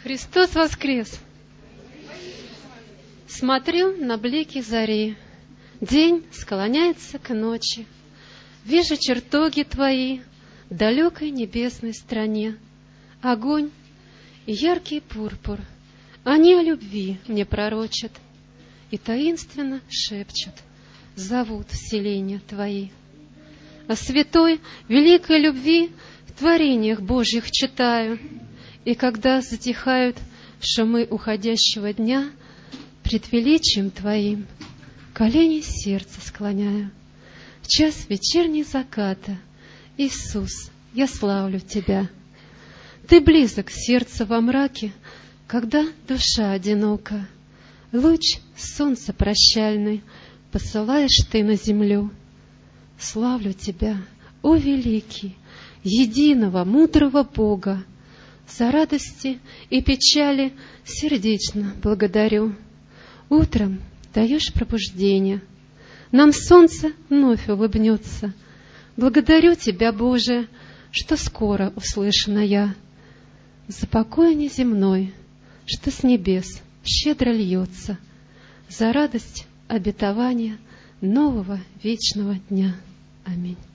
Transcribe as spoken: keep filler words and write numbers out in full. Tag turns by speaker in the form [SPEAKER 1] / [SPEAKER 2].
[SPEAKER 1] Христос воскрес! Смотрю на блики зари, день склоняется к ночи. Вижу чертоги Твои в далекой небесной стране. Огонь и яркий пурпур, они о любви мне пророчат и таинственно шепчут, зовут в селения Твои. О святой, великой любви в творениях Божьих читаю, и когда затихают шумы уходящего дня, пред величием Твоим колени сердца склоняю. В час вечерней заката, Иисус, я славлю Тебя. Ты близок сердцу во мраке, когда душа одинока. Луч солнца прощальный посылаешь Ты на землю. Славлю Тебя, о великий, единого, мудрого Бога. За радости и печали сердечно благодарю. Утром даешь пробуждение, нам солнце вновь улыбнется. Благодарю Тебя, Боже, что скоро услышана я. За покой неземной, что с небес щедро льется, за радость обетования нового вечного дня. Аминь.